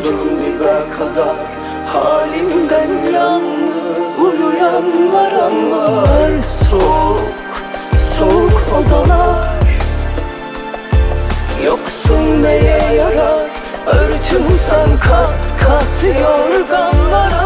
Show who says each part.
Speaker 1: oldum dibe kadar. Halimden yalnız uyuyanlar anlar. Soğuk, soğuk odalar. Yoksun neye yarar? Örtünsem kat kat yorganlara.